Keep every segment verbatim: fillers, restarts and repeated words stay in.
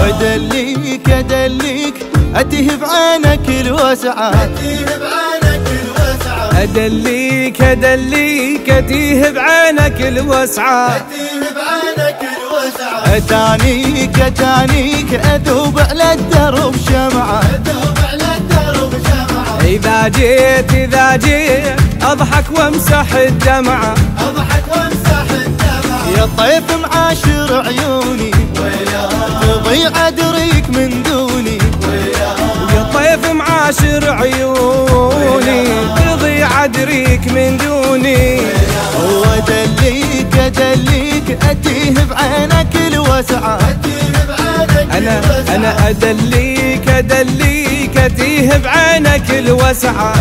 ودليك ادليك اتيه بعينك الوسعة، اتيه بعينك الوسعة، ادليك ادليك اتيه بعينك الوسعة، اتيه بعينك الوسعة. اتانيك اتانيك اذوب على الدرب شمعة، اذوب على الدرب شمعة. اذا جيت اذا جيت اضحك وامسح الدمعة، اضحك وامسح الدمعة. يا طيف معاشر عيوني تضيع ادريك من دوني، يا طيف معاشر عيوني تضيع ادريك من دوني. ودليك ادليك اتيه بعينك الوسعة، انا انا ادليك ادليك اتيه بعينك الوسعة.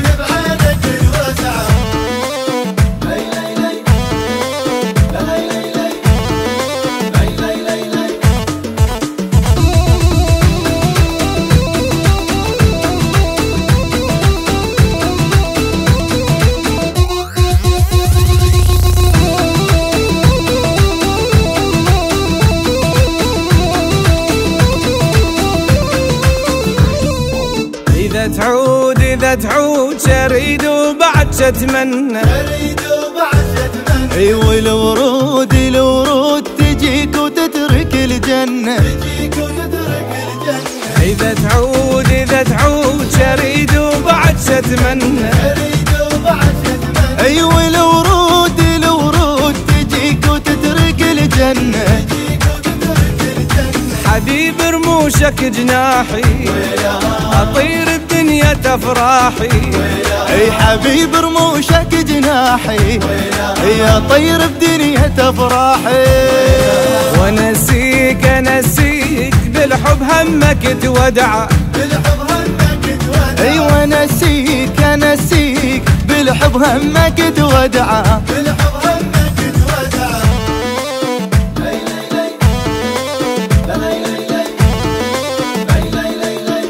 إذا تعود إذا تعود شريد وبعد شتمنى، شريد وبعد شتمنى. اي والورود الورود تجيك وتترك الجنة، تجيك وتترك الجنة. إذا تعود إذا تعود شريد وبعد شتمنى، شريد وبعد شتمنى. اي والورود الورود تجيك وتترك الجنة، تجيك وتترك الجنة. حبيب رموشك جناحي أطير الدنيا تفراحي، اي حبيب رموشك جناحي يا طير بدنيا تفراحي. ونسيك انسيك بالحب همك تودع، بالحب همك تودع. اي ونسيك انسيك بالحب همك تودع، بالحب همك تودع. لي لي لي لي لي لي لي لي لي.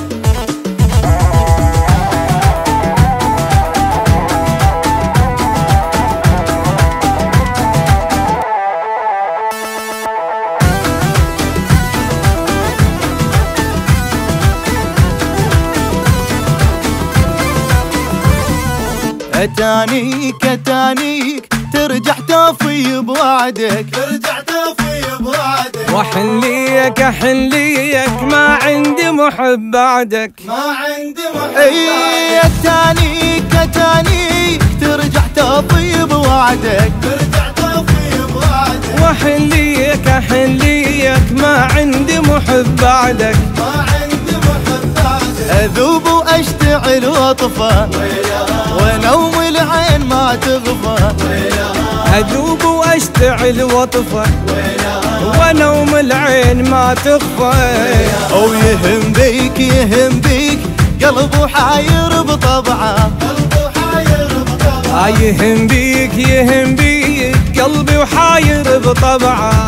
اتانيك اتانيك ترجع توفي بوعدك، ترجع توفي بوعدك. واحن ليك احن ليك ما عندي محب بعدك، ما عندي محب. اي اتانيك اتانيك ترجع توفي بوعدك، ترجع توفي بوعدك. واحن ليك احن ليك ما عندي محب بعدك، ما عندي محب بعدك. اذوب واشتعل واطفى ونوم العين ما تغفى، اذوب واشتعل واطفى ونوم العين ما تخفى. او يهم بيك يهم بيك قلبه حاير بطبعه، قلبه حاير بطبعه. يهم بيك يهم بيك قلبي وحاير بطبعه.